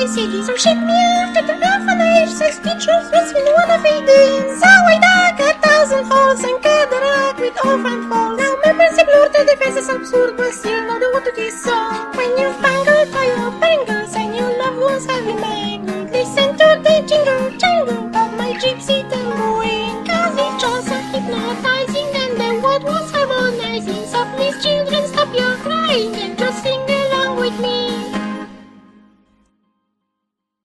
city. So ship me off to the orphanage, says teachers with one of days. So I dug 1,000 holes and cut the rock with orphan falls. Now members of Lord, the defense is absurd, but still not the